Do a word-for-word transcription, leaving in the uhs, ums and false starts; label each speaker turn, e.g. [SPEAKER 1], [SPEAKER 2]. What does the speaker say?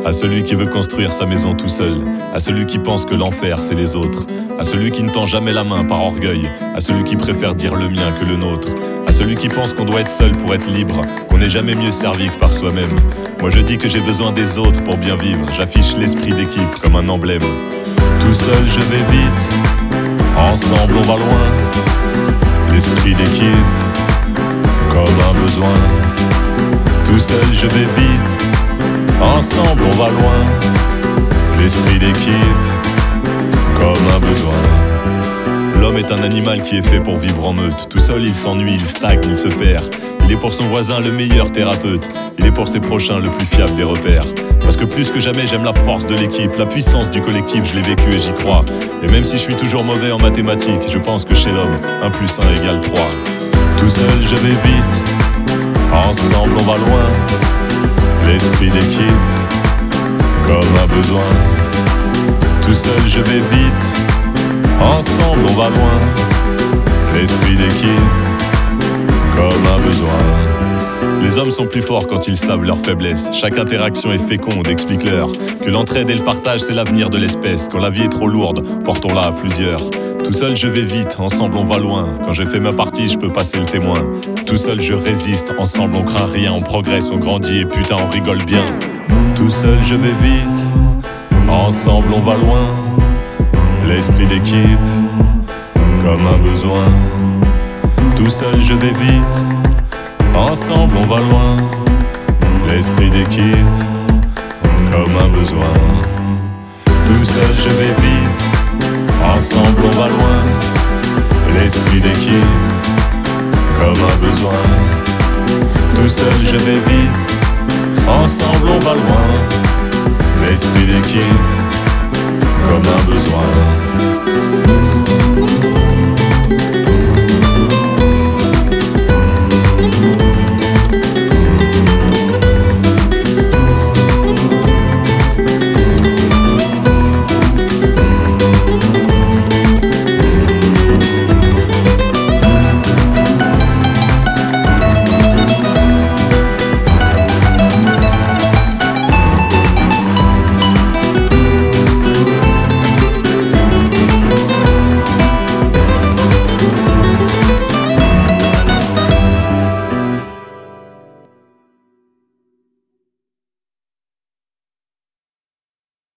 [SPEAKER 1] À celui qui veut construire sa maison tout seul, à celui qui pense que l'enfer c'est les autres, à celui qui ne tend jamais la main par orgueil, à celui qui préfère dire le mien que le nôtre, à celui qui pense qu'on doit être seul pour être libre, qu'on n'est jamais mieux servi que par soi-même. Moi je dis que j'ai besoin des autres pour bien vivre, j'affiche l'esprit d'équipe comme un emblème. Tout seul je vais vite, ensemble on va loin, l'esprit d'équipe comme un besoin. Tout seul je vais vite, ensemble on va loin, l'esprit d'équipe comme un besoin. L'homme est un animal qui est fait pour vivre en meute. Tout seul il s'ennuie, il stagne, il se perd. Il est pour son voisin le meilleur thérapeute, il est pour ses prochains le plus fiable des repères. Parce que plus que jamais j'aime la force de l'équipe, la puissance du collectif, je l'ai vécu et j'y crois. Et même si je suis toujours mauvais en mathématiques, je pense que chez l'homme, un plus un égale trois. Tout seul je vais vite, ensemble on va loin, l'esprit d'équipe comme un besoin. Tout seul je vais vite, ensemble on va loin, l'esprit d'équipe comme un besoin. Les hommes sont plus forts quand ils savent leurs faiblesses. Chaque interaction est féconde, explique-leur que l'entraide et le partage c'est l'avenir de l'espèce. Quand la vie est trop lourde, portons-la à plusieurs. Tout seul je vais vite, ensemble on va loin. Quand j'ai fait ma partie, je peux passer le témoin. Tout seul je résiste, ensemble on craint rien. On progresse, on grandit et putain on rigole bien. Tout seul je vais vite, ensemble on va loin, l'esprit d'équipe comme un besoin. Tout seul je vais vite, ensemble on va loin, l'esprit d'équipe comme un besoin. Tout seul je vais vite, ensemble on va loin, l'esprit d'équipe comme un besoin. Tout seul je vais vite, ensemble on va loin, l'esprit d'équipe comme un besoin.